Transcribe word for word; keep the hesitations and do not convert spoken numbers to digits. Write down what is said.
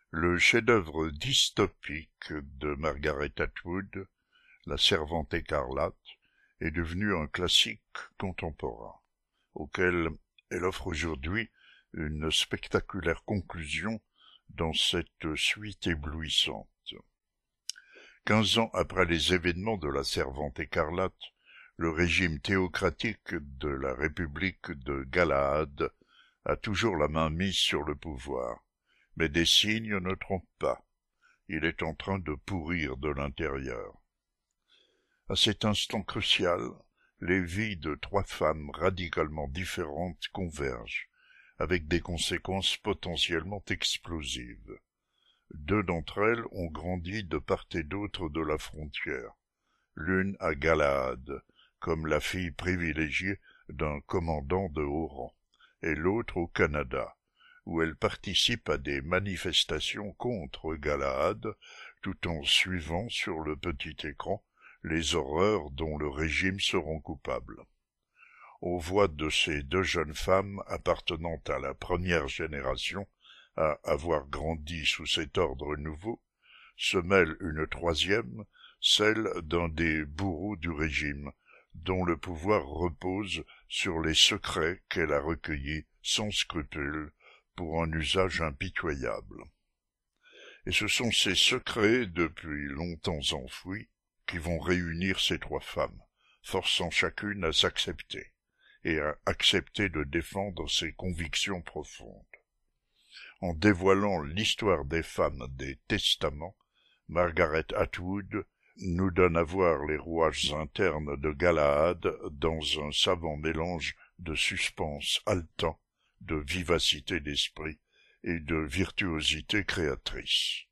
Le chef-d'œuvre dystopique de Margaret Atwood, La Servante écarlate, est devenu un classique contemporain, auquel elle offre aujourd'hui une spectaculaire conclusion dans cette suite éblouissante. Quinze ans après les événements de La Servante écarlate, le régime théocratique de la République de Galahad a toujours la main mise sur le pouvoir, mais des signes ne trompent pas. Il est en train de pourrir de l'intérieur. À cet instant crucial, les vies de trois femmes radicalement différentes convergent, avec des conséquences potentiellement explosives. Deux d'entre elles ont grandi de part et d'autre de la frontière, l'une à Galahad, comme la fille privilégiée d'un commandant de haut rang, et l'autre au Canada, où elle participe à des manifestations contre Galahad, tout en suivant sur le petit écran les horreurs dont le régime se rend coupable. Aux voix de ces deux jeunes femmes appartenant à la première génération à avoir grandi sous cet ordre nouveau, se mêle une troisième, celle d'un des bourreaux du régime, dont le pouvoir repose sur les secrets qu'elle a recueillis sans scrupule pour un usage impitoyable. Et ce sont ces secrets, depuis longtemps enfouis, qui vont réunir ces trois femmes, forçant chacune à s'accepter, et à accepter de défendre ses convictions profondes. En dévoilant l'histoire des femmes des Testaments, Margaret Atwood nous donne à voir les rouages internes de Galahad dans un savant mélange de suspense haletant, de vivacité d'esprit et de virtuosité créatrice.